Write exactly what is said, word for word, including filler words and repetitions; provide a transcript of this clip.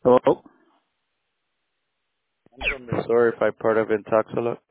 Hello? I'm from the store if I part of Intoxalot.